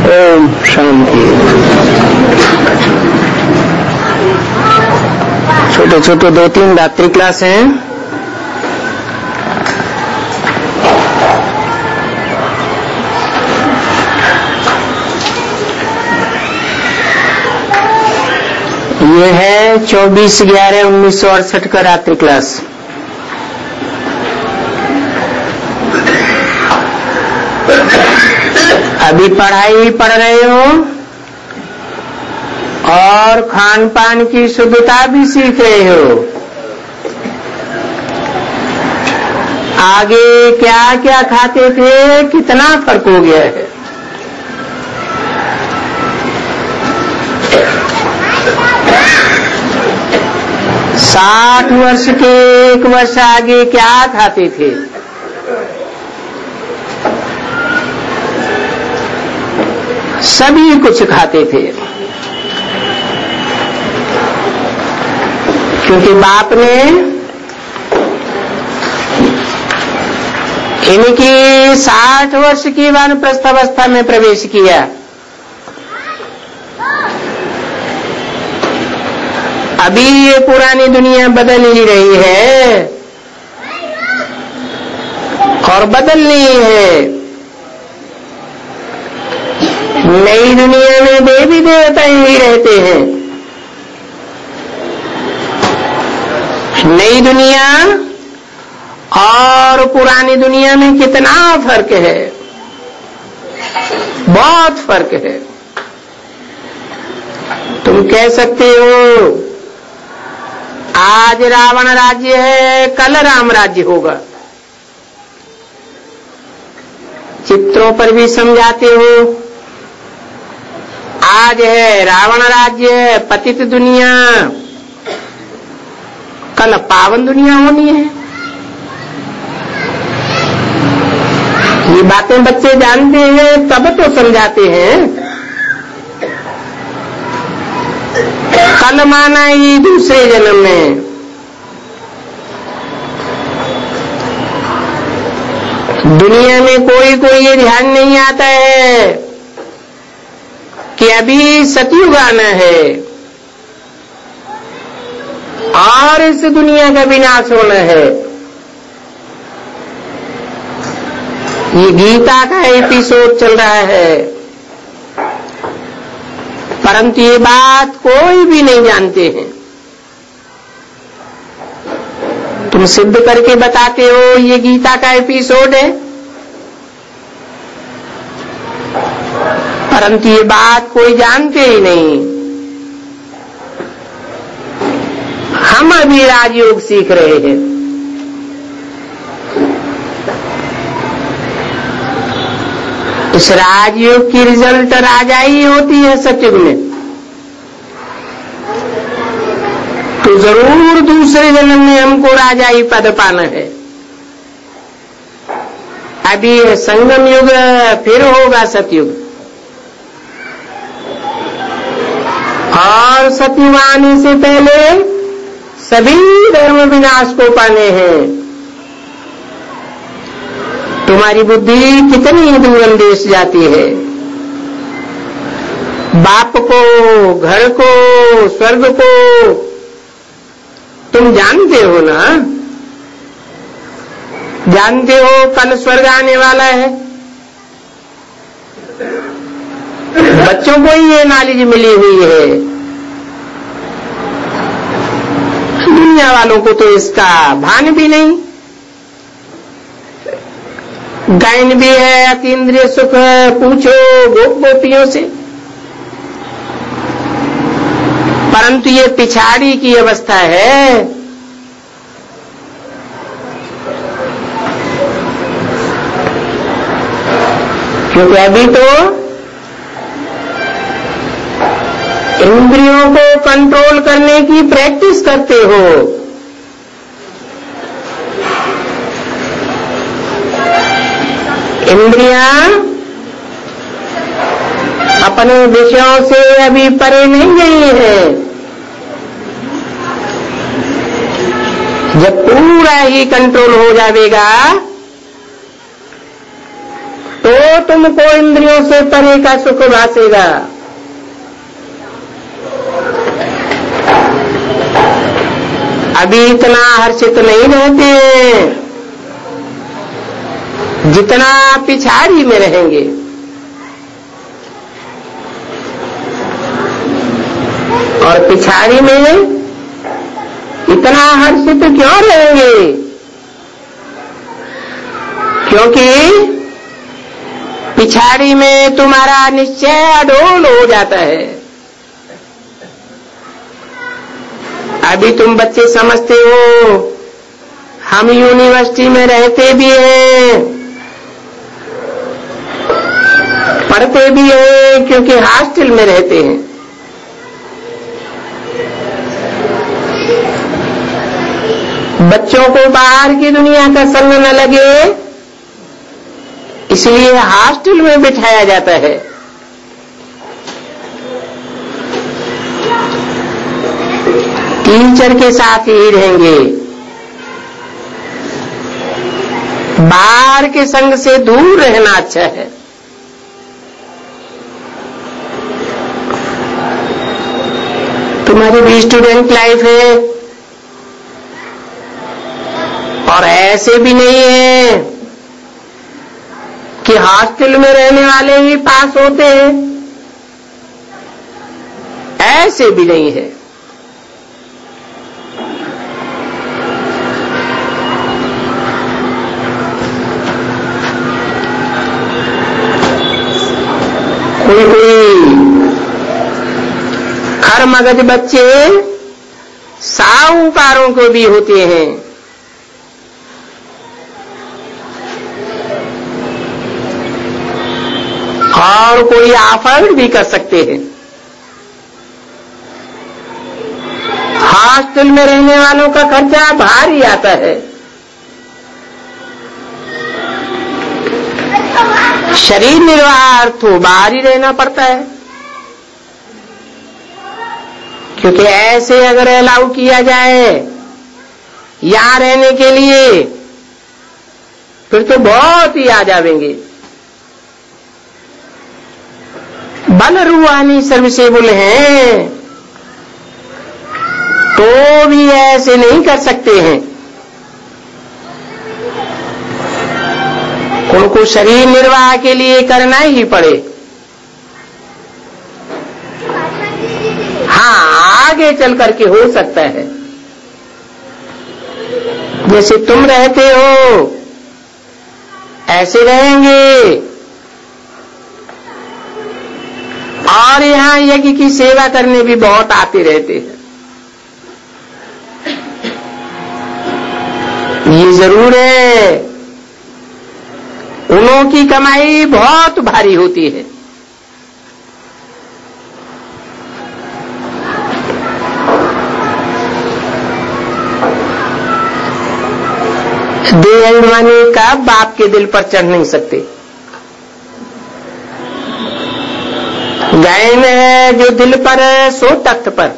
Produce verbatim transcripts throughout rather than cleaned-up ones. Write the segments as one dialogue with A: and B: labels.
A: ओम शांति। छोटे छोटे दो तीन रात्रि क्लास हैं। ये है चौबीस ग्यारह उन्नीस सौ अड़सठ का रात्रि क्लास। अभी पढ़ाई पढ़ रहे हो और खान पान की शुद्धता भी सीख रहे हो। आगे क्या क्या खाते थे, कितना फर्क हो गया है। साठ वर्ष के एक वर्ष आगे क्या खाते थे, सभी कुछ खाते थे, क्योंकि बाप ने इनकी साठ वर्ष की वानप्रस्थ अवस्था में प्रवेश किया। अभी ये पुरानी दुनिया बदल ही रही है और बदलनी है। नई दुनिया में देवी देवता ही रहते हैं। नई दुनिया और पुरानी दुनिया में कितना फर्क है, बहुत फर्क है। तुम कह सकते हो आज रावण राज्य है, कल राम राज्य होगा। चित्रों पर भी समझाते हो, आज है रावण राज्य है, पतित दुनिया, कल पावन दुनिया होनी है। ये बातें बच्चे जानते हैं तब तो समझाते हैं। कल माना ही दूसरे जन्म में। दुनिया में कोई कोई ये ध्यान नहीं आता है कि अभी सतयुग आना है और इस दुनिया का विनाश होना है। ये गीता का एपिसोड चल रहा है, परंतु ये बात कोई भी नहीं जानते हैं। तुम सिद्ध करके बताते हो ये गीता का एपिसोड है, परंतु ये बात कोई जानते ही नहीं। हम अभी राजयोग सीख रहे हैं। इस राजयोग की रिजल्ट राजा ही होती है सतयुग में। तो जरूर दूसरे जन्म में हमको राजा ही पद पाना है। अभी संगम युग, फिर होगा सतयुग, और सतयुग आने से पहले सभी धर्म विनाश को पाने हैं। तुम्हारी बुद्धि कितनी दूर अंदेश जाती है। बाप को, घर को, स्वर्ग को तुम जानते हो ना, जानते हो कल स्वर्ग आने वाला है। बच्चों को ही ये नॉलेज मिली हुई है, दुनिया वालों को तो इसका भान भी नहीं। गायन भी है, अतीन्द्रिय सुख पूछो गोप गोपियों से, परंतु ये पिछाड़ी की अवस्था है। क्योंकि अभी तो इंद्रियों को कंट्रोल करने की प्रैक्टिस करते हो। इंद्रियां अपने विषयों से अभी परे नहीं गई हैं। जब पूरा ही कंट्रोल हो जाएगा तो तुमको इंद्रियों से परे का सुख भासेगा। अभी इतना हर्षित नहीं रहते हैं जितना पिछाड़ी में रहेंगे। और पिछाड़ी में इतना हर्षित क्यों रहेंगे? क्योंकि पिछाड़ी में तुम्हारा निश्चय अडोल हो जाता है। अभी तुम बच्चे समझते हो हम यूनिवर्सिटी में रहते भी हैं, पढ़ते भी हैं, क्योंकि हॉस्टल में रहते हैं। बच्चों को बाहर की दुनिया का संग न लगे, इसलिए हॉस्टल में बिठाया जाता है। टीचर के साथ ही रहेंगे, बाहर के संग से दूर रहना अच्छा है। तुम्हारी भी स्टूडेंट लाइफ है, और ऐसे भी नहीं है कि हॉस्टल में रहने वाले ही पास होते हैं, ऐसे भी नहीं है। कोई कोई खरमगज बच्चे साहूकारों को भी होते हैं। और कोई ऑफर भी कर सकते हैं। हॉस्टल में रहने वालों का खर्चा भारी आता है। शरीर निर्वाह तो बाहर ही रहना पड़ता है, क्योंकि ऐसे अगर अलाउ किया जाए यहां रहने के लिए, फिर तो बहुत ही आ जाएंगे। बल रूहानी सर्विसेबल हैं तो भी ऐसे नहीं कर सकते हैं। उनको शरीर निर्वाह के लिए करना ही पड़े। हाँ, आगे चल करके हो सकता है। जैसे तुम रहते हो ऐसे रहेंगे, और यहां यज्ञ की सेवा करने भी बहुत आते रहते हैं। ये जरूर है, उनों की कमाई बहुत भारी होती है। देह अभिमानी का बाप के दिल पर चढ़ नहीं सकते। गायन है जो दिल पर है सो तख्त पर,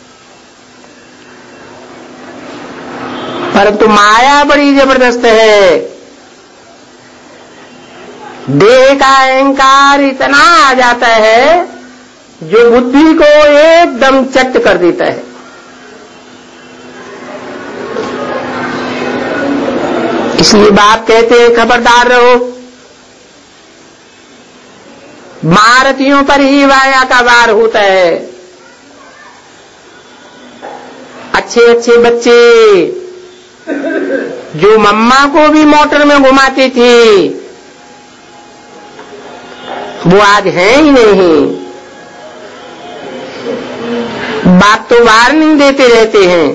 A: परंतु माया बड़ी जबरदस्त है। देह का अहंकार इतना आ जाता है जो बुद्धि को एकदम चट कर देता है। इसलिए बाप कहते हैं खबरदार रहो, महारथियों पर ही वाया का वार होता है। अच्छे अच्छे बच्चे जो मम्मा को भी मोटर में घुमाती थी, वो आज हैं ही नहीं। बाप तो वार्निंग देते रहते हैं,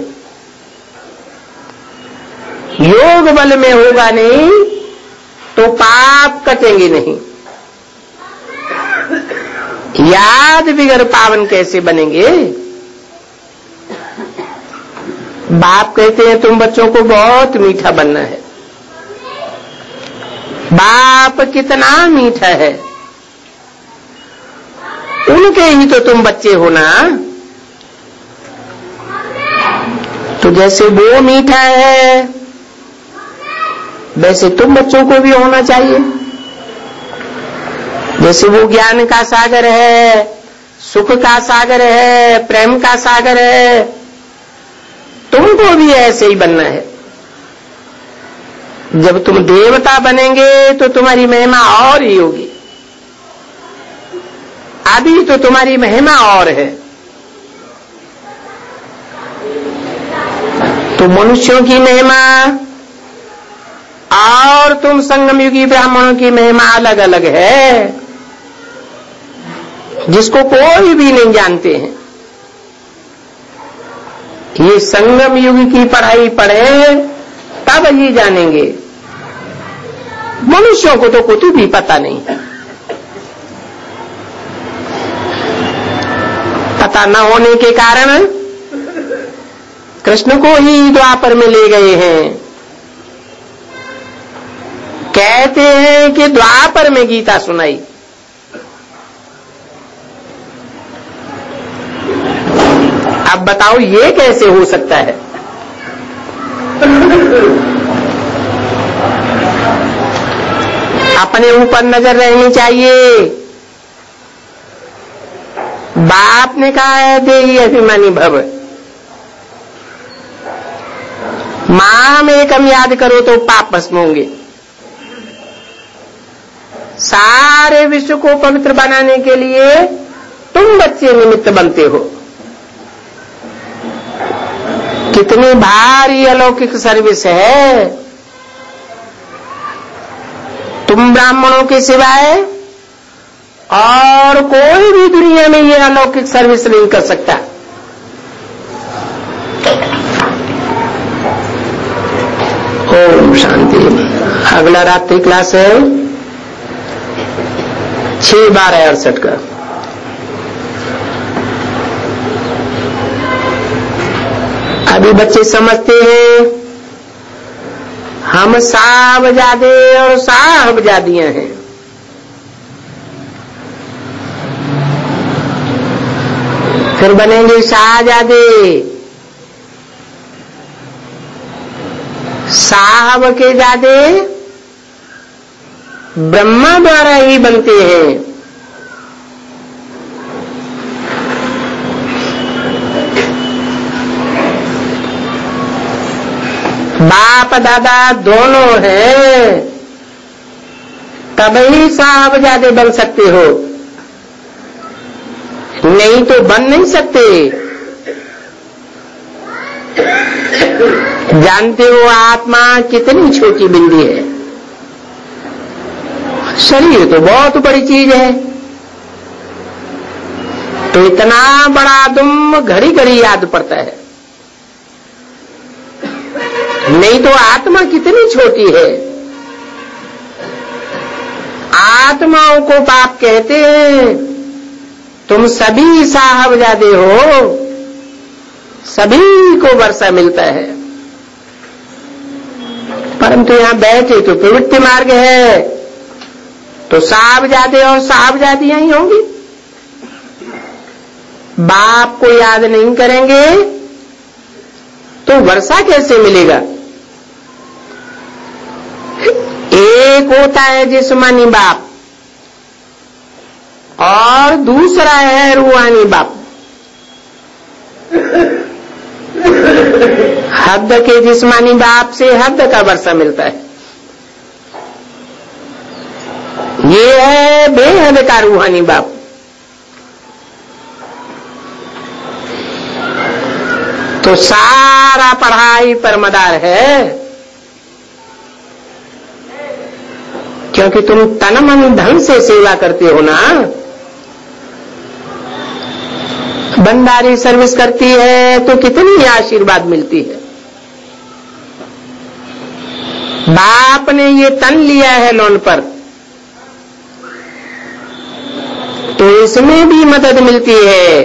A: योग बल में होगा नहीं तो पाप कटेंगे नहीं। याद बिगर पावन कैसे बनेंगे? बाप कहते हैं तुम बच्चों को बहुत मीठा बनना है। बाप कितना मीठा है, उनके ही तो तुम बच्चे हो ना। तो जैसे वो मीठा है वैसे तुम बच्चों को भी होना चाहिए। जैसे वो ज्ञान का सागर है, सुख का सागर है, प्रेम का सागर है, तुमको भी ऐसे ही बनना है। जब तुम देवता बनेंगे तो तुम्हारी महिमा और ही होगी। अभी तो तुम्हारी महिमा और है। तो मनुष्यों की महिमा और तुम संगमयुगी ब्राह्मणों की महिमा अलग अलग है, जिसको कोई भी नहीं जानते हैं। ये संगम युग की पढ़ाई पढ़े तब ही जानेंगे। मनुष्यों को तो कुछ भी पता नहीं है। पता न होने के कारण कृष्ण को ही द्वापर में ले गए हैं। कहते हैं कि द्वापर में गीता सुनाई। अब बताओ ये कैसे हो सकता है? अपने ऊपर नजर रहनी चाहिए। बाप ने कहा है देही अभिमानी भव, मां में कम याद करो तो पाप भस्म होंगे। सारे विश्व को पवित्र बनाने के लिए तुम बच्चे निमित्त बनते हो। कितनी भारी अलौकिक सर्विस है। तुम ब्राह्मणों के सिवाय और कोई भी दुनिया में ये अलौकिक सर्विस नहीं कर सकता। ओम शांति। अगला रात्रि क्लास है छह बारह अड़सठ का। अभी बच्चे समझते हैं हम साहबजादे और साहबजादियां हैं। फिर बनेंगे शाहजादे। साहब के जादे ब्रह्मा द्वारा ही बनते हैं। बाप दादा दोनों हैं, तभी साहबजादे बन सकते हो, नहीं तो बन नहीं सकते। जानते हो आत्मा कितनी छोटी बिंदी है, शरीर तो बहुत बड़ी चीज है। तो इतना बड़ा दुम घड़ी घड़ी याद पड़ता है, नहीं तो आत्मा कितनी छोटी है। आत्माओं को बाप कहते हैं तुम सभी साहबजादे हो, सभी को वर्षा मिलता है। परंतु यहां बैठे तो प्रवृत्ति मार्ग है, तो साहबजादे और साहबजादियां ही होंगी। बाप को याद नहीं करेंगे तो वर्षा कैसे मिलेगा? एक होता है जिस्मानी बाप और दूसरा है रूहानी बाप। हद के जिस्मानी बाप से हद का वर्षा मिलता है, ये है बेहद का रूहानी बाप। तो सारा पढ़ाई पर मदार है, क्योंकि तुम तन मन धन से सेवा करते हो ना। बंदारी सर्विस करती है तो कितनी आशीर्वाद मिलती है। बाप ने ये तन लिया है लोन पर, तो इसमें भी मदद मिलती है।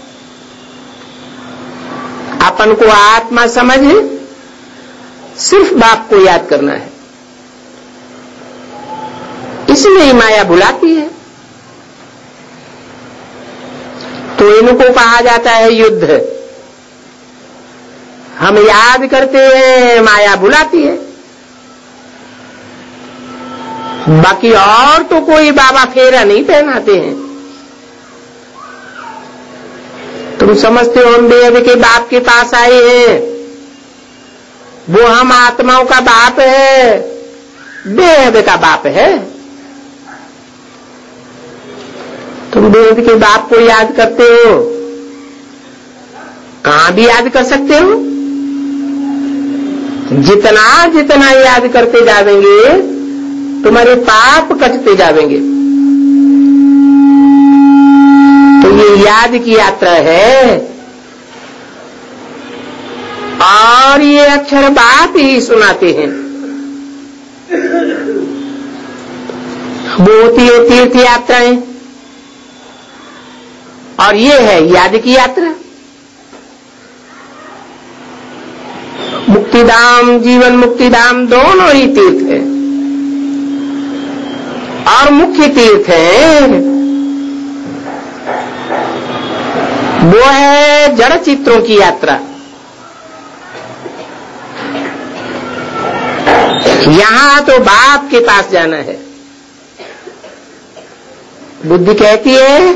A: अपन को आत्मा समझ सिर्फ बाप को याद करना है, इसमें ही माया भुलाती है। तो इनको कहा जाता है युद्ध। हम याद करते हैं, माया भुलाती है। बाकी और तो कोई बाबा फेरा नहीं पहनाते हैं। तुम समझते हो हम बेहद के बाप के पास आए हैं, वो हम आत्माओं का बाप है, बेहद का बाप है। तुम बेहद के बाप को याद करते हो, कहां भी याद कर सकते हो। जितना जितना याद करते जाएंगे तुम्हारे पाप कटते जाएंगे। तो ये याद की यात्रा है, और ये अक्षर बाप ही सुनाते हैं। वो होती है तीर्थ यात्राएं, और ये है याद की यात्रा। मुक्तिधाम, जीवन मुक्तिधाम दोनों ही तीर्थ है, और मुख्य तीर्थ है वो है जड़ चित्रों की यात्रा। यहां तो बाप के पास जाना है। बुद्धि कहती है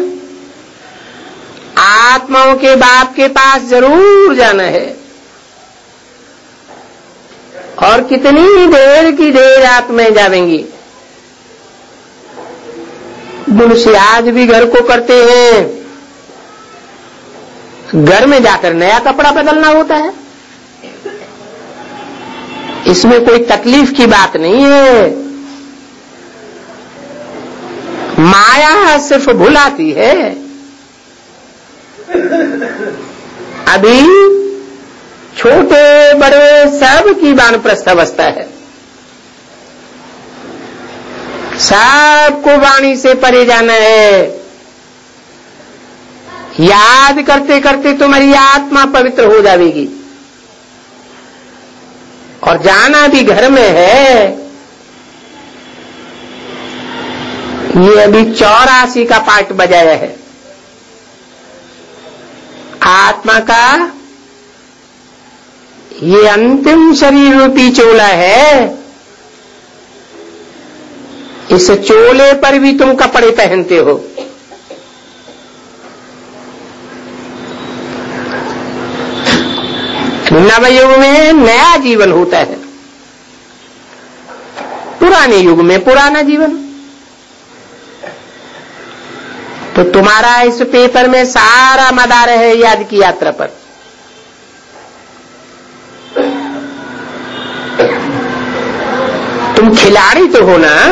A: आत्माओं के बाप के पास जरूर जाना है, और कितनी देर की देर आत्माएं जावेंगी। मनुष्य आज भी घर को करते हैं, घर में जाकर नया कपड़ा बदलना होता है। इसमें कोई तकलीफ की बात नहीं है, माया सिर्फ भुलाती है। अभी छोटे बड़े सब की वानप्रस्थ अवस्था है, सबको वाणी से परे जाना है। याद करते करते तुम्हारी आत्मा पवित्र हो जाएगी, और जाना भी घर में है। ये अभी चौरासी का पाठ बजाया है। आत्मा का ये अंतिम शरीर रूपी चोला है। इस चोले पर भी तुम कपड़े पहनते हो। नवयुग में नया जीवन होता है, पुराने युग में पुराना जीवन। तो तुम्हारा इस पेपर में सारा मदार है याद की यात्रा पर। तुम खिलाड़ी तो हो ना,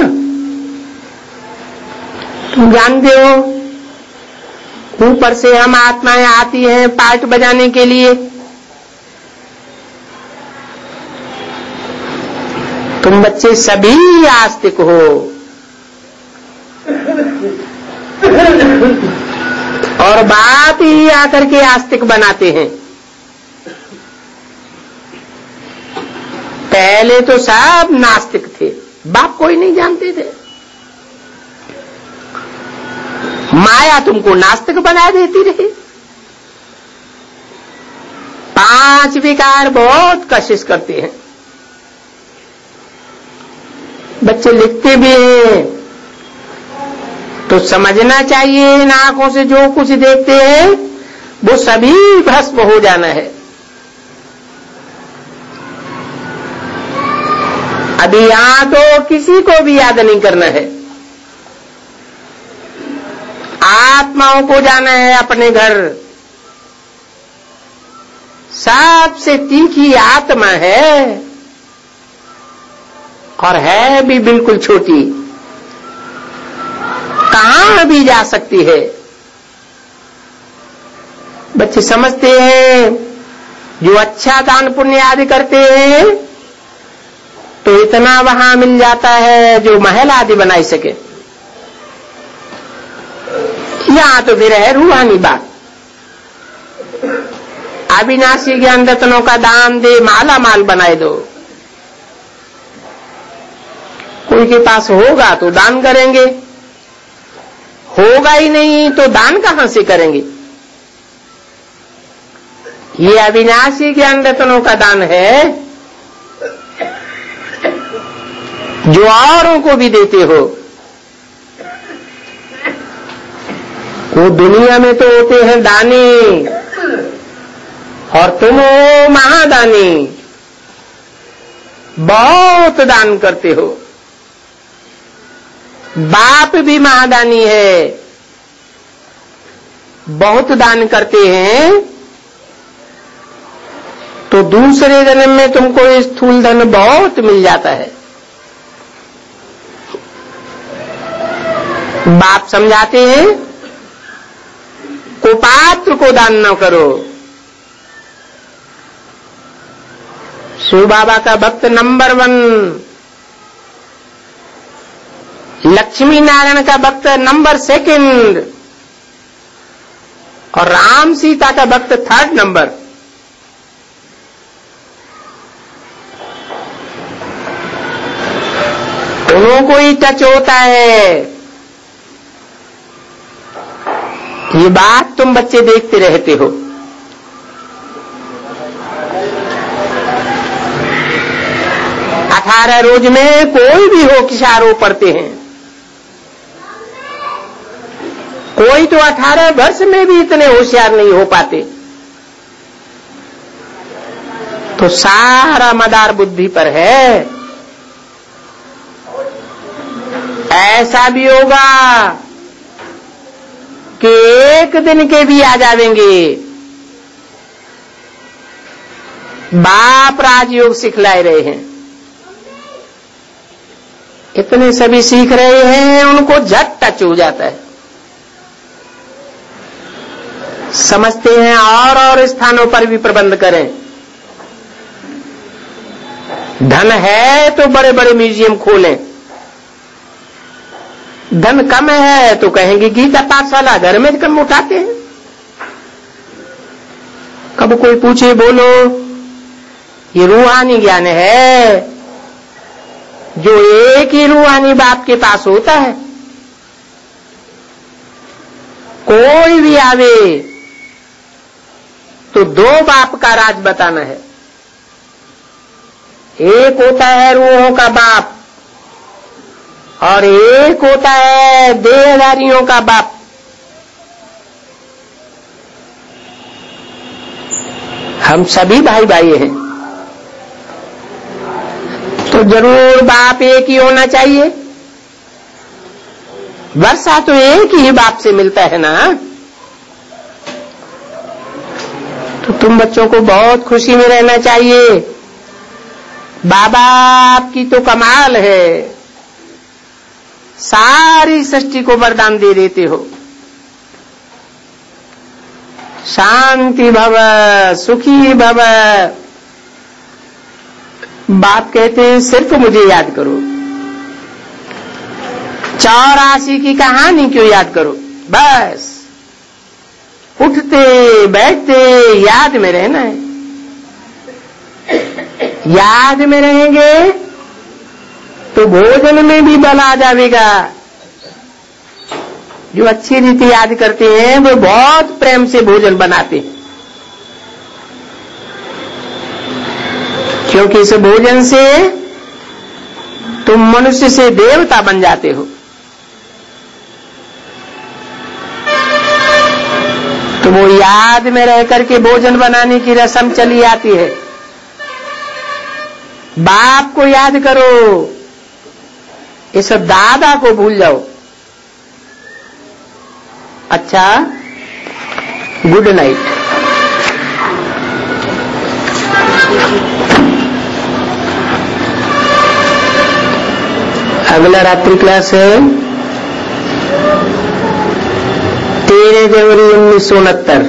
A: तुम जानते हो ऊपर से हम आत्माएं आती हैं पार्ट बजाने के लिए। तुम बच्चे सभी आस्तिक हो, और बाप ही आकर के आस्तिक बनाते हैं। पहले तो सब नास्तिक थे, बाप कोई नहीं जानते थे। माया तुमको नास्तिक बना देती रही। पांच विकार बहुत कशिश करते हैं। बच्चे लिखते भी हैं तो समझना चाहिए, इन आंखों से जो कुछ देखते हैं वो सभी भस्म हो जाना है। अभी यहां तो किसी को भी याद नहीं करना है। आत्माओं को जाना है अपने घर। सबसे तीखी आत्मा है, और है भी बिल्कुल छोटी, कहां भी जा सकती है। बच्चे समझते हैं जो अच्छा दान पुण्य आदि करते हैं तो इतना वहां मिल जाता है जो महल आदि बनाई सके। यहां तो फिर है रूहानी बात। अविनाशी ज्ञान रत्नों का दान दे, माला माल बनाए दो। कोई के पास होगा तो दान करेंगे, होगा ही नहीं तो दान कहां से करेंगे। ये अविनाशी ज्ञान रत्नों का दान है। जो औरों को भी देते हो। वो दुनिया में तो होते हैं दानी, और तुम हो महादानी, बहुत दान करते हो। बाप भी महादानी है, बहुत दान करते हैं, तो दूसरे जन्म में तुमको स्थूल धन बहुत मिल जाता है। बाप समझाते हैं कुपात्र को दान न करो। शिव बाबा का भक्त नंबर वन, लक्ष्मी नारायण का भक्त नंबर सेकंड, और राम सीता का भक्त थर्ड नंबर। दोनों को ही टच होता है। ये बात तुम बच्चे देखते रहते हो। अठारह रोज में कोई भी हो किशारो पढ़ते हैं, कोई तो अठारह वर्ष में भी इतने होशियार नहीं हो पाते। तो सारा मदार बुद्धि पर है। ऐसा भी होगा कि एक दिन के भी आ जाएंगे। बाप राजयोग सिखलाए रहे हैं, इतने सभी सीख रहे हैं, उनको झट टच हो जाता है। समझते हैं और और स्थानों पर भी प्रबंध करें। धन है तो बड़े बड़े म्यूजियम खोलें, धन कम है तो कहेंगे गीता पाठशाला, घर में कम उठाते हैं। कब कोई पूछे बोलो ये रूहानी ज्ञान है जो एक ही रूहानी बाप के पास होता है। कोई भी आवे तो दो बाप का राज बताना है। एक होता है रूहों का बाप और एक होता है देहधारियों का बाप। हम सभी भाई भाई हैं, तो जरूर बाप एक ही होना चाहिए। वर्षा तो एक ही बाप से मिलता है ना। तो तुम बच्चों को बहुत खुशी में रहना चाहिए। बाबा आपकी तो कमाल है, सारी सृष्टि को वरदान दे देते हो। शांति भव, सुखी भव। बाप कहते हैं सिर्फ मुझे याद करो। चौरासी की कहानी क्यों याद करो, बस उठते बैठते याद में रहना है। याद में रहेंगे तो भोजन में भी बल आ जाएगा। जो अच्छी रीति याद करते हैं वो बहुत प्रेम से भोजन बनाते हैं, क्योंकि इस भोजन से तुम मनुष्य से देवता बन जाते हो। तो वो याद में रह करके भोजन बनाने की रस्म चली आती है। बाप को याद करो, इस दादा को भूल जाओ। अच्छा, गुड नाइट। अगला रात्रि क्लास है तेरह जनवरी उन्नीस सौ उनहत्तर।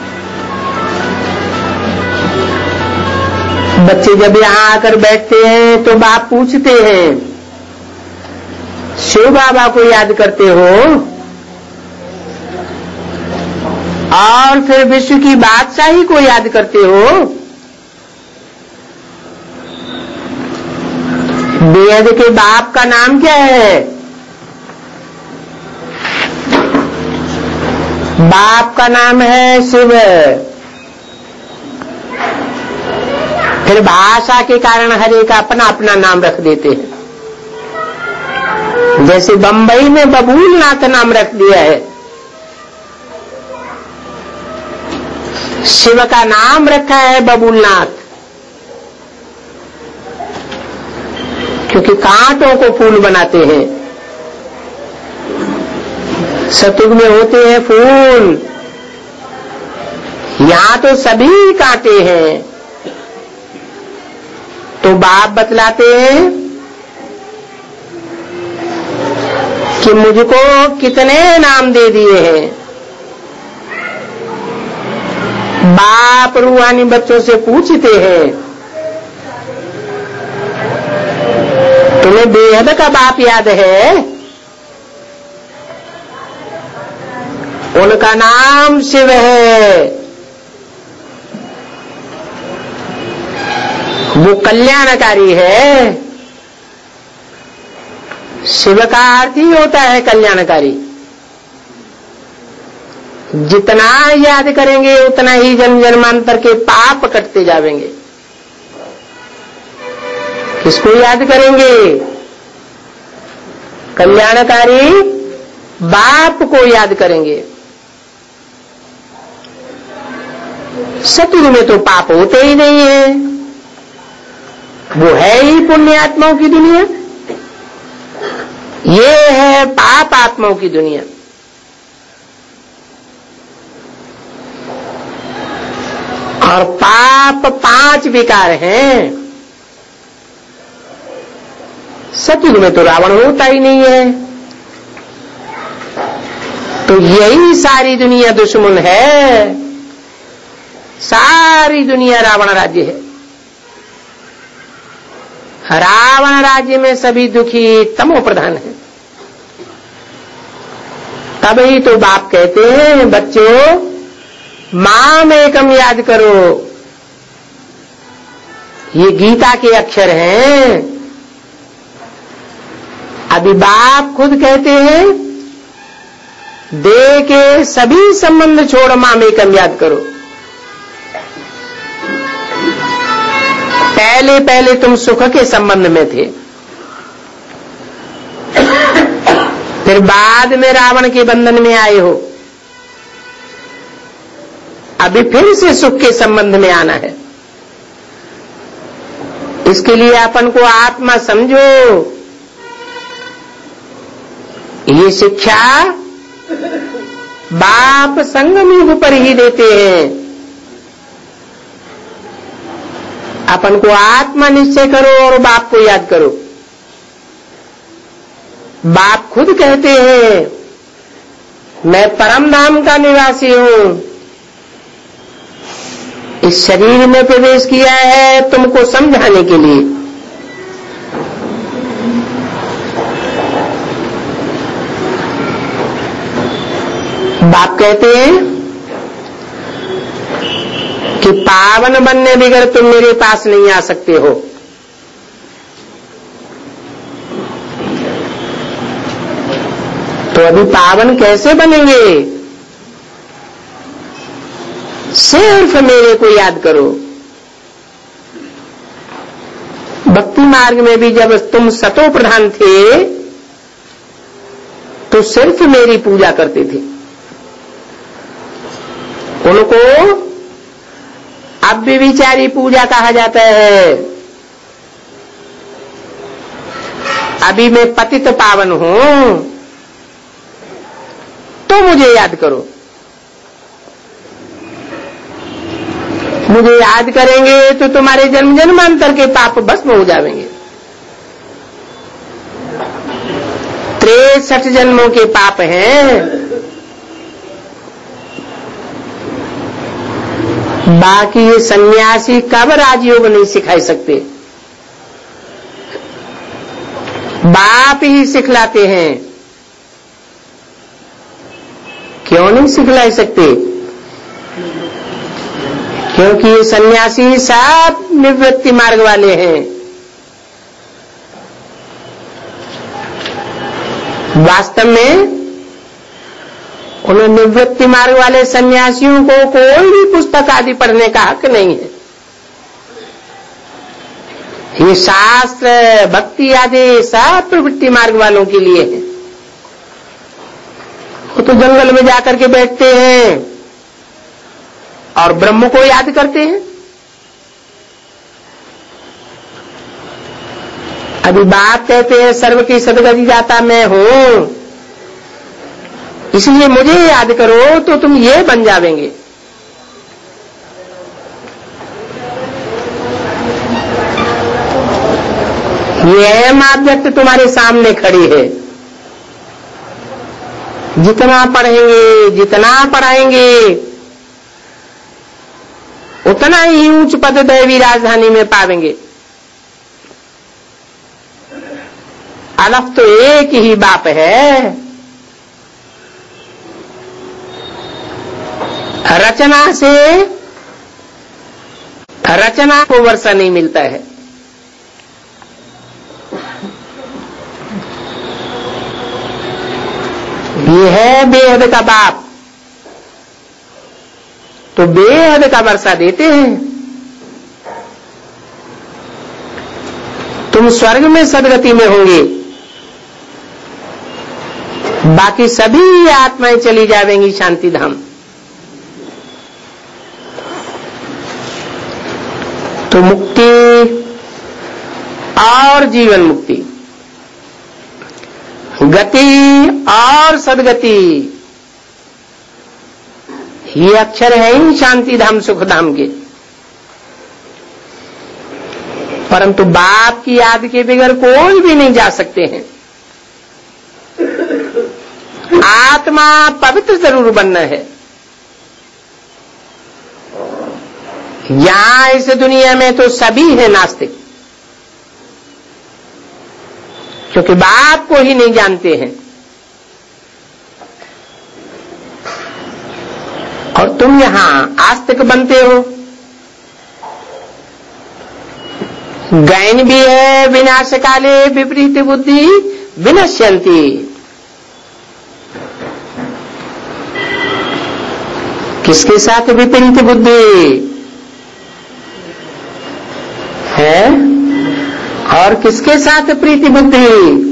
A: बच्चे जब यहां आकर बैठते हैं तो बाप पूछते हैं शिव बाबा को याद करते हो और फिर विश्व की बादशाही को याद करते हो। बेहद के बाप का नाम क्या है? बाप का नाम है शिव। फिर भाषा के कारण हर एक अपना अपना नाम रख देते हैं। जैसे बंबई में बबूलनाथ नाम रख दिया है, शिव का नाम रखा है बबूलनाथ, क्योंकि कांटों को फूल बनाते हैं। सतयुग में होते हैं फूल, यहां तो सभी कांटे हैं। तो बाप बतलाते हैं कि मुझको कितने नाम दे दिए हैं। बाप रूहानी बच्चों से पूछते हैं, तुम्हें बेहद का बाप याद है? उनका नाम शिव है, वो कल्याणकारी है। शिव का अर्थ ही होता है कल्याणकारी। जितना याद करेंगे उतना ही जन्म जन्मांतर के पाप कटते जाएंगे। किसको याद करेंगे? कल्याणकारी बाप को याद करेंगे। सतयुग में तो पाप होते ही नहीं है, वो है ही पुण्य आत्माओं की दुनिया। ये है पाप आत्माओं की दुनिया। और पाप पांच विकार हैं। सतयुग में तो रावण होता ही नहीं है। तो यही सारी दुनिया दुश्मन है, सारी दुनिया रावण राज्य है। रावण राज्य में सभी दुखी तमो प्रधान है। तभी तो बाप कहते हैं, बच्चों माम एकम याद करो। ये गीता के अक्षर हैं। अभी बाप खुद कहते हैं, देह के सभी संबंध छोड़ माम एकम याद करो। पहले पहले तुम सुख के संबंध में थे, फिर बाद में रावण के बंधन में आए हो। अभी फिर से सुख के संबंध में आना है। इसके लिए अपन को आत्मा समझो। ये शिक्षा बाप संगम युग पर ही देते हैं। अपन को आत्मा निश्चय करो और बाप को याद करो। बाप खुद कहते हैं, मैं परम धाम का निवासी हूं। इस शरीर में प्रवेश किया है तुमको समझाने के लिए। बाप कहते हैं कि पावन बनने बगैर तुम मेरे पास नहीं आ सकते हो। तो अभी पावन कैसे बनेंगे? सिर्फ मेरे को याद करो। भक्ति मार्ग में भी जब तुम सतो प्रधान थे तो सिर्फ मेरी पूजा करते थे। उनको अब व्यभिचारी पूजा कहा जाता है। अभी मैं पतित पावन हूं तो मुझे याद करो। मुझे याद करेंगे तो तुम्हारे जन्म जन्मांतर के पाप भस्म हो जाएंगे। तिरसठ जन्मों के पाप हैं। बाकी ये सन्यासी कब राजयोग नहीं सिखा सकते। बाप ही सिखलाते हैं। क्यों नहीं सिखला सकते? क्योंकि ये सन्यासी सब निवृत्ति मार्ग वाले हैं। वास्तव में उन निवृत्ति मार्ग वाले सन्यासियों को कोई भी पुस्तक आदि पढ़ने का हक नहीं है। ये शास्त्र भक्ति आदि सब प्रवृत्ति मार्ग वालों के लिए है। वो तो जंगल में जाकर के बैठते हैं और ब्रह्म को याद करते हैं। अभी बात कहते हैं सर्व की सदगति दाता मैं हूं, इसलिए मुझे याद करो तो तुम ये बन जावेंगे। ये अहम ऑब्जेक्ट तुम्हारे सामने खड़ी है। जितना पढ़ेंगे, जितना पढ़ाएंगे, उतना ही ऊंच पद दैवी राजधानी में पावेंगे। अलफ तो एक ही बाप है। रचना से रचना को वर्षा नहीं मिलता है। ये है बेहद का बाप, तो बेहद का वर्षा देते हैं। तुम स्वर्ग में सदगति में होंगे, बाकी सभी आत्माएं चली जाएंगी शांति धाम। तो मुक्ति और जीवन मुक्ति, गति और सदगति, ये अक्षर है ही शांति धाम सुख धाम के। परंतु बाप की याद के बगैर कोई भी नहीं जा सकते हैं। आत्मा पवित्र जरूर बनना है। यहां इस दुनिया में तो सभी है नास्तिक, क्योंकि बाप को ही नहीं जानते हैं। और तुम यहां आस्तिक बनते हो। गैन भी है विनाश काले विपरीत बुद्धि विनश्यंती। किसके साथ विपरीत बुद्धि है और किसके साथ प्रीति बुद्धि?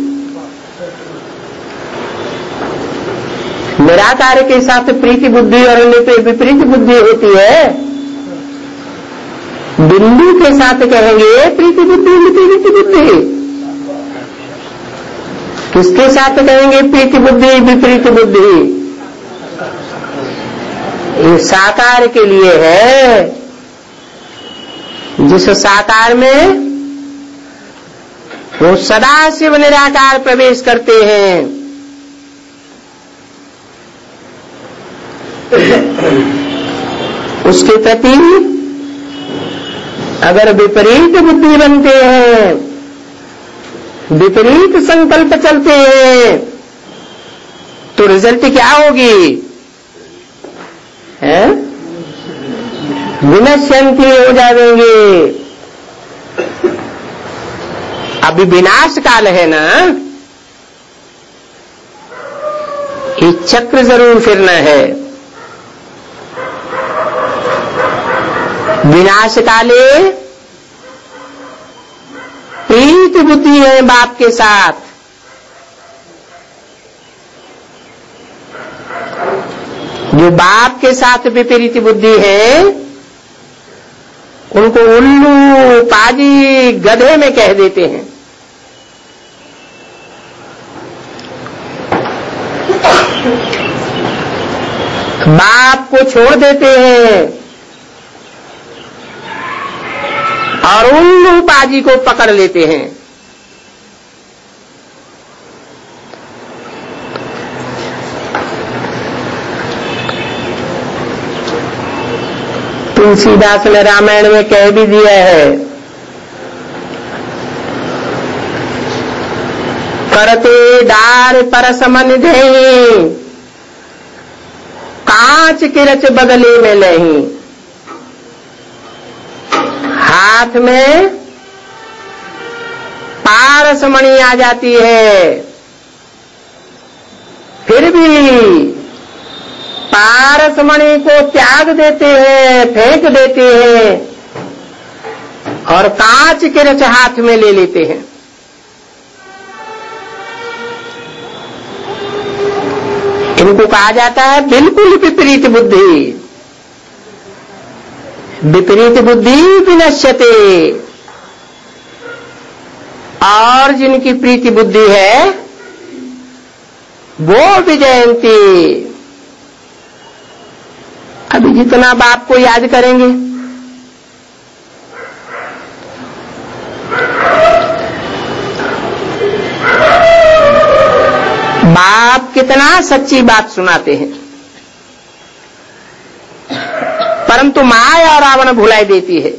A: निराकार के साथ प्रीति बुद्धि और विपरीत बुद्धि होती है। बिंदु के साथ कहेंगे प्रीति बुद्धि विपरीत बुद्धि। किसके साथ कहेंगे प्रीति बुद्धि विपरीत बुद्धि? ये साकार के लिए है। जिस साकार में वो सदा शिव निराकार प्रवेश करते हैं, उसके प्रति अगर विपरीत बुद्धि बनते हैं, विपरीत संकल्प चलते हैं, तो रिजल्ट क्या होगी? है विनश्यंती हो जाएंगे। अभी विनाश काल है ना, ये चक्र जरूर फिरना है। विनाश काले प्रीत बुद्धि है बाप के साथ। जो बाप के साथ विपरीत बुद्धि है, उनको उल्लू पाजी गधे में कह देते हैं। बाप को छोड़ देते हैं और उल्लू पाजी को पकड़ लेते हैं। तुलसीदास ने रामायण में कह भी दिया है, करते डार परस मन धई, कांच किरच बगले में नहीं। हाथ में पारस मणि आ जाती है, फिर भी पारस मणि को त्याग देते हैं, फेंक देते हैं। और कांच के रच हाथ में ले लेते हैं। इनको कहा जाता है बिल्कुल विपरीत बुद्धि। विपरीत बुद्धि विनश्यते। और जिनकी प्रीति बुद्धि है वो विजयंती। अभी जितना बाप को याद करेंगे, बाप कितना सच्ची बात सुनाते हैं, परंतु माया और रावण भुलाई देती है।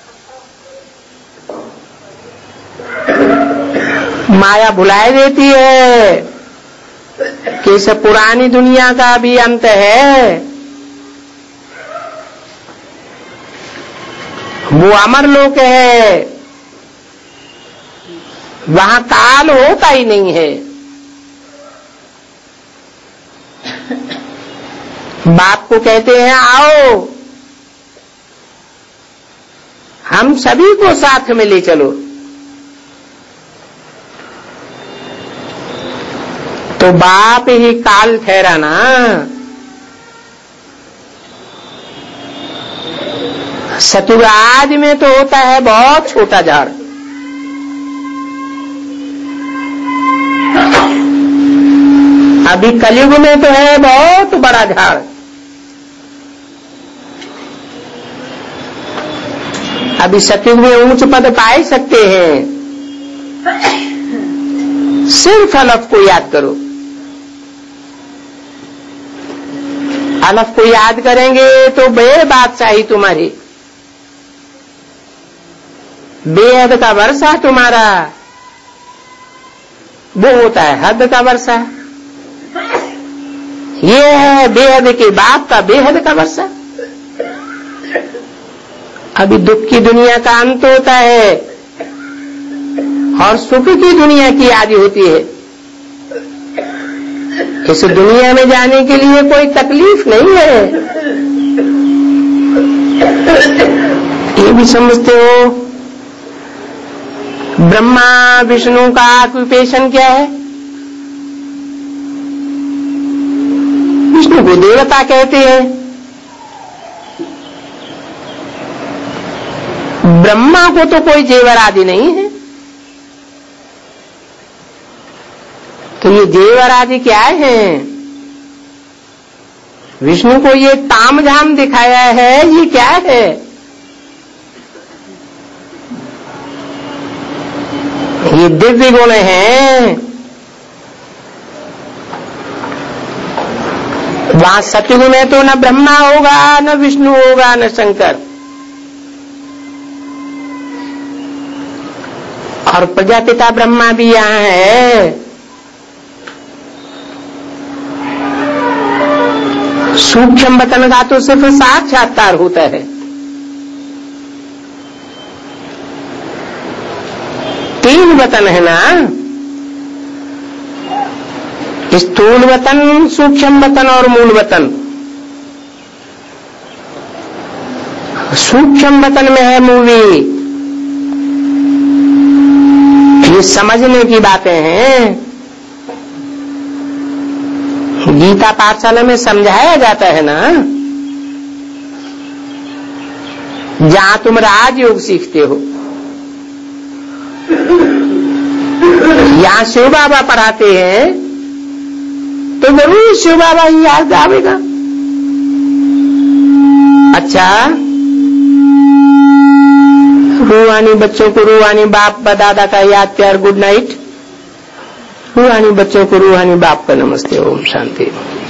A: माया भुलाई देती है कि इस पुरानी दुनिया का भी अंत है, वो अमर लोक है, वहां काल होता ही नहीं है। बाप को कहते हैं आओ हम सभी को साथ में ले चलो, तो बाप ही काल ठहरा ना। सतयुग आज में तो होता है बहुत छोटा झाड़, अभी कलयुग में तो है बहुत बड़ा झाड़। अभी सतयुग में ऊंच पद पाए सकते हैं, सिर्फ अलफ को याद करो। अलफ को याद करेंगे तो बे बादशाही तुम्हारी, बेहद का वर्षा तुम्हारा, वो होता है हद का वर्षा। ये है बेहद के बाप का बेहद का वर्षा। अभी दुख की दुनिया का अंत होता है और सुख की दुनिया की आदि होती है। इस दुनिया में जाने के लिए कोई तकलीफ नहीं है, ये भी समझते हो। ब्रह्मा विष्णु का ऑक्यूपेशन क्या है? विष्णु को देवता कहते हैं, ब्रह्मा को तो कोई जेवर आदि नहीं है। तो ये जेवर आदि क्या है? विष्णु को ये तामझाम दिखाया है, ये क्या है? ये दिव्य गुण हैं। वहां सतयुग में तो न ब्रह्मा होगा, न विष्णु होगा, न शंकर, और प्रजापिता ब्रह्मा भी यहां है। सूक्ष्म वतन का तो सिर्फ साक्षात्कार होता है। तीन वतन है ना, स्थूल वतन, सूक्ष्म वतन और मूल वतन। सूक्ष्म वतन में है मूवी, ये समझने की बातें हैं। गीता पाठशाला में समझाया जाता है ना, जहां तुम राजयोग सीखते हो, यहां शिव बाबा पढ़ाते हैं, तो जरूर शिव बाबा ही याद आवेगा। अच्छा, रूहानी बच्चों को रूहानी बाप दादा का याद प्यार गुड नाइट, रूहानी बच्चों को रूहानी बाप का नमस्ते, ओम शांति।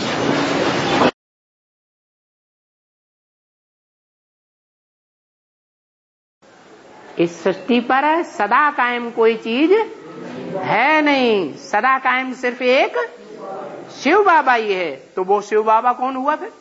A: इस सृष्टि पर सदा कायम कोई चीज है नहीं, सदा कायम सिर्फ एक शिव बाबा ही है। तो वो शिव बाबा कौन हुआ फिर?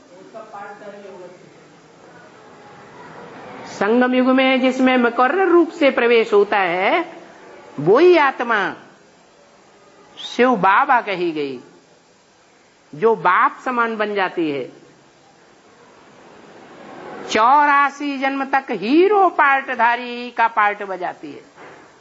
A: संगम युग में जिसमें मुकर्रर रूप से प्रवेश होता है, वो ही आत्मा शिव बाबा कही गई, जो बाप समान बन जाती है। चौरासी जन्म तक हीरो पार्टधारी का पार्ट बजाती है।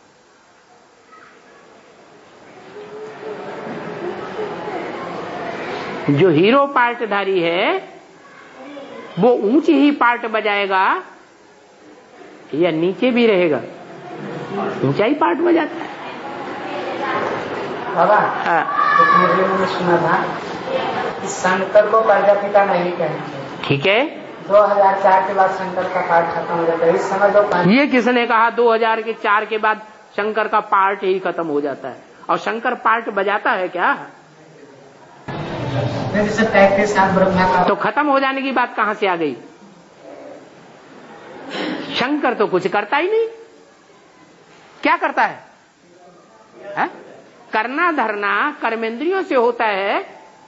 A: जो हीरो पार्टधारी है वो ऊंची ही पार्ट बजाएगा या नीचे भी रहेगा? ऊंचा ही पार्ट बजाता है।
B: बाबा,
A: हाँ।
B: तो मुझे मैंने सुना था कि शंकर को प्रजापिता नहीं कहते।
A: ठीक है,
B: दो हज़ार चार के बाद शंकर का पार्ट खत्म हो जाता है। इस समय तो
A: ये किसने कहा दो हज़ार के चार के बाद शंकर का पार्ट ही खत्म हो जाता है? और शंकर पार्ट बजाता है क्या?
B: जैसे पैंतीस साल ब्रह्मा का
A: तो खत्म हो जाने की बात कहां से आ गई? शंकर तो कुछ करता ही नहीं। क्या करता है, है? करना धरना कर्मेंद्रियों से होता है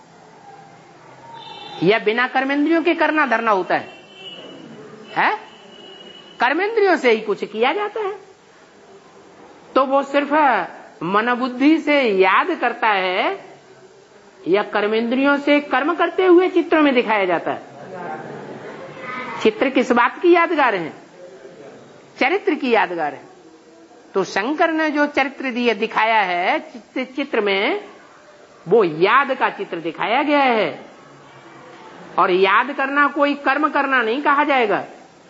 A: या बिना कर्मेंद्रियों के करना धरना होता है? है? कर्मेंद्रियों से ही कुछ किया जाता है। तो वो सिर्फ मनोबुद्धि से याद करता है या कर्मेंद्रियों से कर्म करते हुए चित्रों में दिखाया जाता है? चित्र किस बात की यादगार है? चरित्र की यादगार है। तो शंकर ने जो चरित्र दिया दिखाया है चित्र में, वो याद का चित्र दिखाया गया है। और याद करना कोई कर्म करना नहीं कहा जाएगा।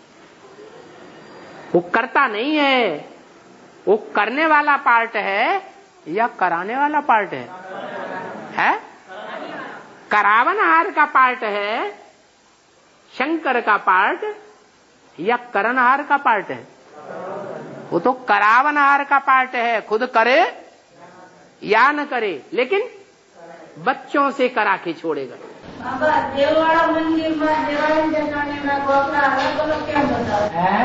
A: वो करता नहीं है, वो करने वाला पार्ट है या कराने वाला पार्ट है? है? करावनहार का पार्ट है शंकर का पार्ट या करनहार का पार्ट है? वो तो करावनहार का पार्ट है, खुद करे या न करे, लेकिन बच्चों से करा के छोड़ेगा।
C: देववाड़ा मंदिर में देवालय जगाने में गोखला अलग अलग क्या बताओ है?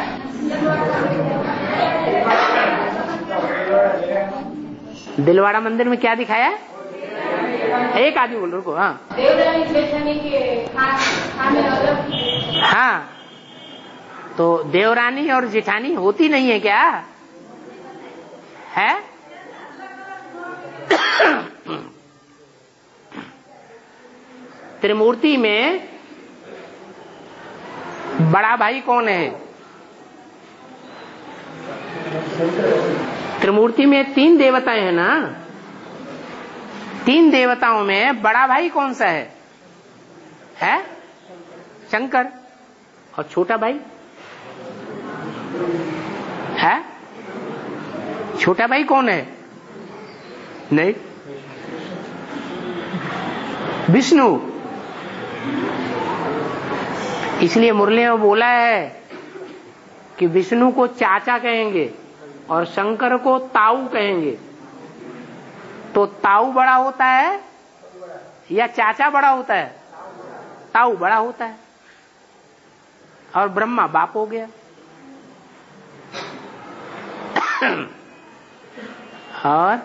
A: दिलवाड़ा मंदिर में क्या दिखाया है? एक आदमी बोल रुको। हाँ,
C: देवरानी जेठानी के खाने अलग।
A: हाँ, तो देवरानी और जेठानी होती नहीं है क्या? है? त्रिमूर्ति में बड़ा भाई कौन है? त्रिमूर्ति में तीन देवताएं हैं ना। तीन देवताओं में बड़ा भाई कौन सा है? है? शंकर। और छोटा भाई है? छोटा भाई कौन है? नहीं, विष्णु। इसलिए मुरली में बोला है कि विष्णु को चाचा कहेंगे और शंकर को ताऊ कहेंगे। तो ताऊ बड़ा होता है या चाचा बड़ा होता है? ताऊ बड़ा होता है। और ब्रह्मा बाप हो गया। और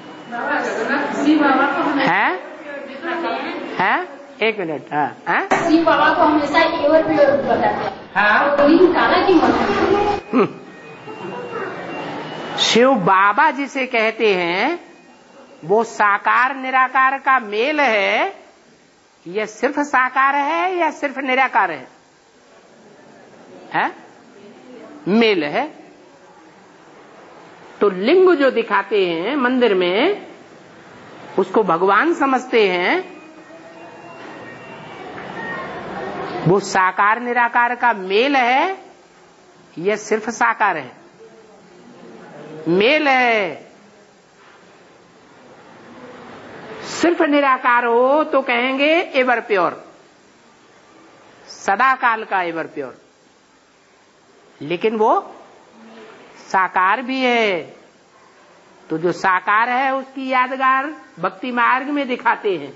A: है है एक मिनट। हाँ हाँ,
C: शिव बाबा को हमेशा एवर पे बताते हैं। हाँ, तो लिंग काला की मतलब
A: शिव बाबा जिसे कहते हैं वो साकार निराकार का मेल है या सिर्फ साकार है या सिर्फ निराकार है? है? मेल है। तो लिंग जो दिखाते हैं मंदिर में उसको भगवान समझते हैं। वो साकार निराकार का मेल है या सिर्फ साकार है? मेल है। सिर्फ निराकार हो तो कहेंगे एवर प्योर, सदा काल का एवर प्योर। लेकिन वो साकार भी है। तो जो साकार है उसकी यादगार भक्ति मार्ग में दिखाते हैं।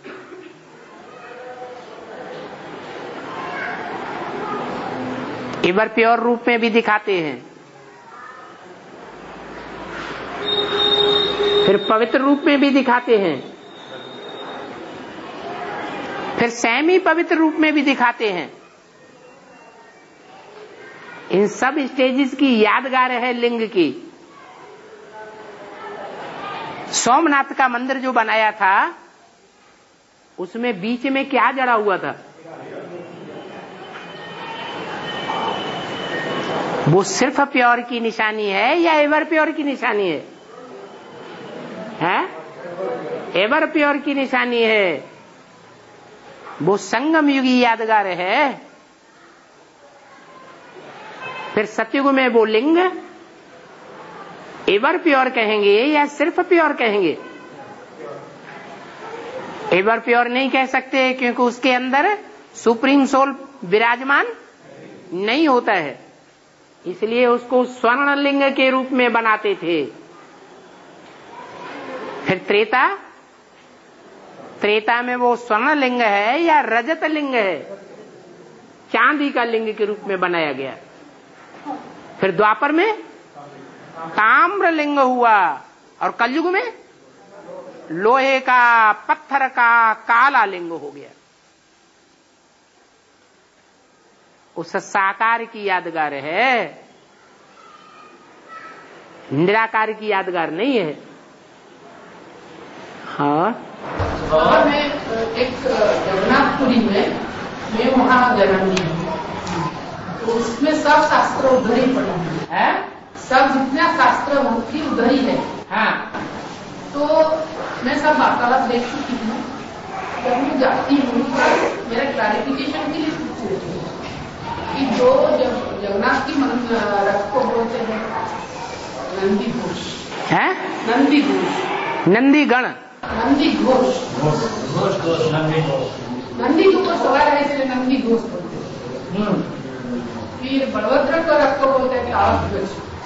A: एवर प्योर रूप में भी दिखाते हैं, फिर पवित्र रूप में भी दिखाते हैं, फिर सेमी पवित्र रूप में भी दिखाते हैं। इन सब स्टेजेस की यादगार है लिंग की। सोमनाथ का मंदिर जो बनाया था उसमें बीच में क्या जड़ा हुआ था? वो सिर्फ प्योर की निशानी है या एवर प्योर की निशानी है? हैं? एवर प्योर की निशानी है। वो संगम युगी यादगार है। फिर सतयुग में वो लिंग एवर प्योर कहेंगे या सिर्फ प्योर कहेंगे? एवर प्योर नहीं कह सकते, क्योंकि उसके अंदर सुप्रीम सोल विराजमान नहीं होता है, इसलिए उसको स्वर्ण लिंग के रूप में बनाते थे। फिर त्रेता त्रेता में वो स्वर्ण लिंग है या रजत लिंग है? चांदी का लिंग के रूप में बनाया गया। फिर द्वापर में ताम्र लिंग हुआ, और कलयुग में लोहे का, पत्थर का काला लिंग हो गया। उस साकार की यादगार है, निराकार की यादगार नहीं है। हाँ,
B: और मैं एक जगन्नाथपुरी में मैं वहाँ जन्म ली हूँ, तो उसमें सब शास्त्र उधर ही पढ़े हैं, सब जितना शास्त्र मुक्ति उधर ही है। हाँ, तो मैं सब वार्तालाप देख चुकी हूँ। जब मैं जाती हूँ तो मेरा क्लैरिफिकेशन के लिए पूछ लेती हूँ कि जो जब जगन्नाथ की रथ को बोलते हैं नंदी घोष
A: है,
B: नंदी घोष,
A: नंदी गण,
B: नंदी घोष, घोष घोष नंदी घोष, नंदी घोष सवाल है, इसलिए नंदी घोष बोलते हैं। फिर बलभद्र का रथ को बोलते हैं ताल ध्वज,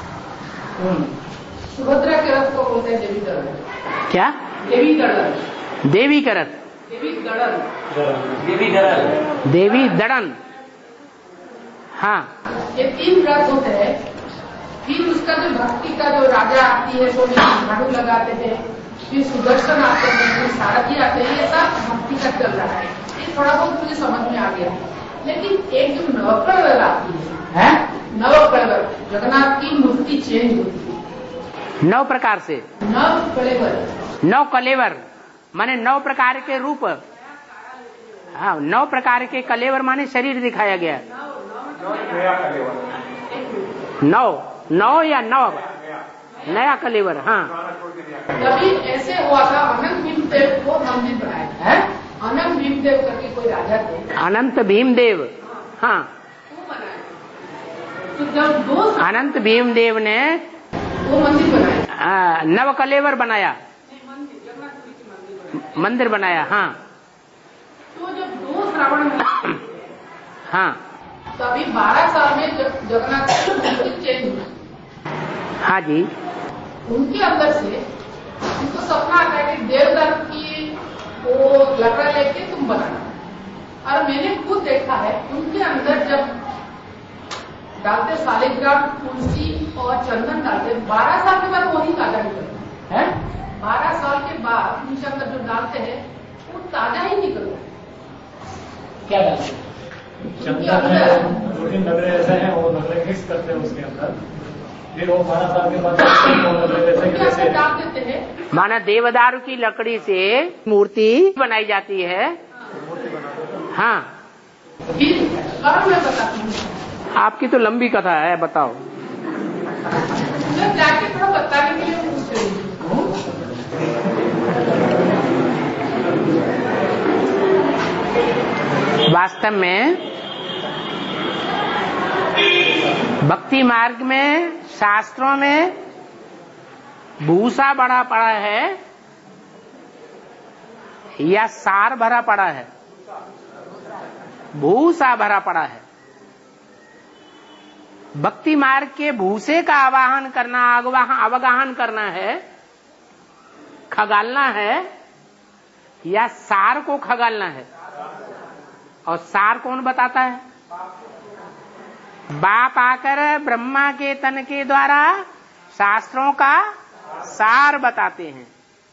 B: सुभद्रा के रथ को बोलते हैं देवी दड़न।
A: क्या?
B: देवी दड़न,
A: देवी का रथ,
B: देवी दड़न,
D: देवी दड़न,
A: देवी दड़न। हाँ,
B: ये तीन रथ होते हैं। फिर उसका जो भक्ति का जो राजा आती है तो झाड़ू लगाते हैं, फिर सुदर्शन आते हैं, फिर सारथी आते हैं, ये सब भक्ति का चल रहा है। ये थोड़ा बहुत मुझे समझ में आ गया। लेकिन एक जो नवकलेवर आती है, है? नवकलेवर, जगन्नाथ की मूर्ति चेंज होती है
A: नौ प्रकार से।
B: नव कलेवर,
A: नौ कलेवर माने नौ प्रकार के रूप। हाँ, नौ प्रकार के कलेवर माने शरीर दिखाया गया। नौ नौ या नौ नया कलेवर। हाँ,
B: कभी ऐसे हुआ था, अनंत भीमदेव को मंदिर बनाया है। अनंत भीमदेव करके कोई राजा थे,
A: अनंत भीमदेव। हाँ,
B: वो बनाया। तो जब दो
A: अनंत भीमदेव ने
B: वो मंदिर बनाया,
A: नव कलेवर बनाया,
B: मंदिर जगन्नाथपुरी की मंदिर बनाया।
A: मंदिर बनाया। हाँ,
B: तो जब दो श्रावण में
A: हाँ,
B: तभी बारह साल में जब जगन्नाथ की मूर्ति चेंज हुई,
A: हाँ जी,
B: उनके अंदर से उनको सपना आता है कि देवदत्त की वो लकड़ा लेके तुम बनाना। और मैंने खुद देखा है, उनके अंदर जब डालते शालिग्राम, तुलसी और चंदन डालते, बारह साल के बाद वही ताजा निकलता है। बारह साल के बाद उनके अंदर जो डालते हैं वो ताजा ही निकलता है। क्या डालते हैं?
D: चंदन है, दो तीन नगरे ऐसे हैं, वो नगरे मिक्स करते हैं उसके अंदर, फिर वो बारह साल के बाद
B: कैसे डाल देते हैं।
A: माना देवदारू की लकड़ी से मूर्ति बनाई जाती है। हाँ,
B: फिर और मैं बताती हूँ,
A: आपकी तो लंबी कथा है, बताओ।
B: मैं जाके थोड़ा बताने के लिए पूछ रही हूँ।
A: वास्तव में भक्ति मार्ग में, शास्त्रों में भूसा बड़ा पड़ा है या सार भरा पड़ा है? भूसा भरा पड़ा है। भक्ति मार्ग के भूसे का आवाहन करना, अवगाहन करना है, खगालना है, या सार को खगालना है? और सार कौन बताता है? बाप आकर ब्रह्मा के तन के द्वारा शास्त्रों का सार बताते हैं।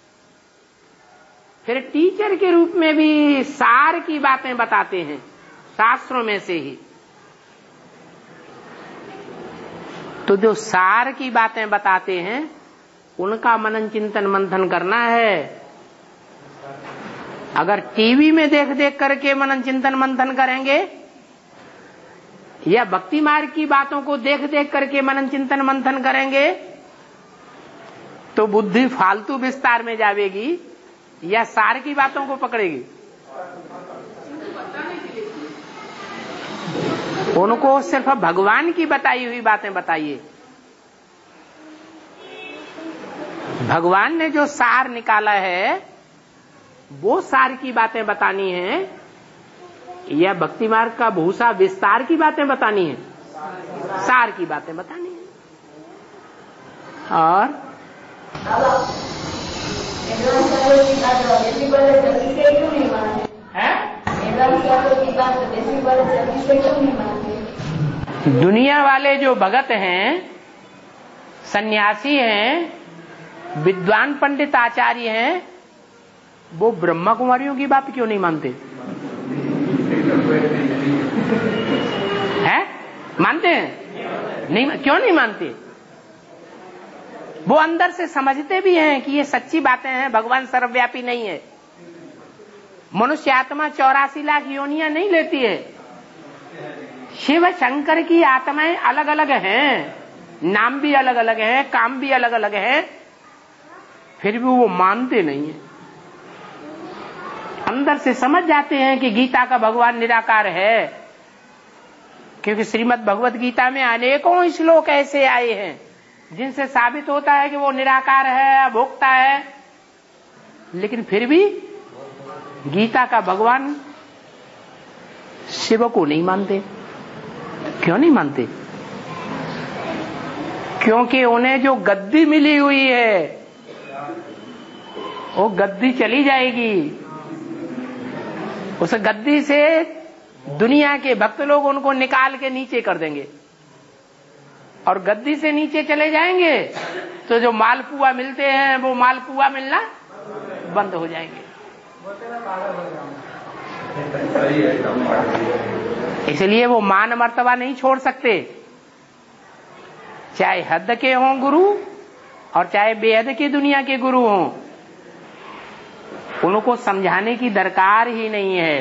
A: फिर टीचर के रूप में भी सार की बातें बताते हैं, शास्त्रों में से ही। तो जो सार की बातें बताते हैं उनका मनन चिंतन मंथन करना है। अगर टीवी में देख देख करके मनन चिंतन मंथन करेंगे या भक्ति मार्ग की बातों को देख देख करके मनन चिंतन मंथन करेंगे तो बुद्धि फालतू विस्तार में जावेगी, या सार की बातों को पकड़ेगी? उनको सिर्फ भगवान की बताई हुई बातें बताइए। भगवान ने जो सार निकाला है वो सार की बातें बतानी है, या भक्ति मार्ग का भूसा विस्तार की बातें बतानी है? सार की बातें बतानी है। और दुनिया वाले जो भगत हैं, सन्यासी हैं, विद्वान पंडित आचार्य हैं, वो ब्रह्मा कुमारियों की बात क्यों नहीं मानते? हैं? मानते हैं? नहीं, क्यों नहीं मानते? वो अंदर से समझते भी हैं कि ये सच्ची बातें हैं, भगवान सर्वव्यापी नहीं है। मनुष्य आत्मा चौरासी लाख योनियां नहीं लेती है। शिव शंकर की आत्माएं अलग अलग हैं, नाम भी अलग अलग हैं, काम भी अलग अलग हैं, फिर भी वो मानते नहीं है। अंदर से समझ जाते हैं कि गीता का भगवान निराकार है, क्योंकि श्रीमद् भगवत गीता में अनेकों श्लोक ऐसे आए हैं जिनसे साबित होता है कि वो निराकार है, भोक्ता है, लेकिन फिर भी गीता का भगवान शिव को नहीं मानते। क्यों नहीं मानते? क्योंकि उन्हें जो गद्दी मिली हुई है वो गद्दी चली जाएगी। उस गद्दी से दुनिया के भक्त लोग उनको निकाल के नीचे कर देंगे, और गद्दी से नीचे चले जाएंगे तो जो मालपुआ मिलते हैं वो मालपुआ मिलना बंद हो जाएंगे। इसलिए वो मान मर्तबा नहीं छोड़ सकते, चाहे हद के हों गुरु और चाहे बेहद की दुनिया के गुरु हों, उनको समझाने की दरकार ही नहीं है।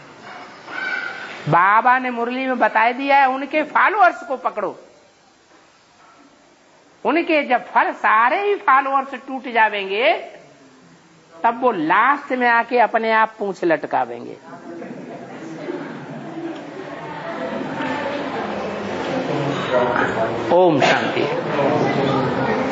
A: बाबा ने मुरली में बता दिया है, उनके फॉलोअर्स को पकड़ो। उनके जब फल सारे ही फॉलोअर्स टूट जावेंगे तब वो लास्ट में आके अपने आप पूंछ लटकावेंगे। ओम शांति।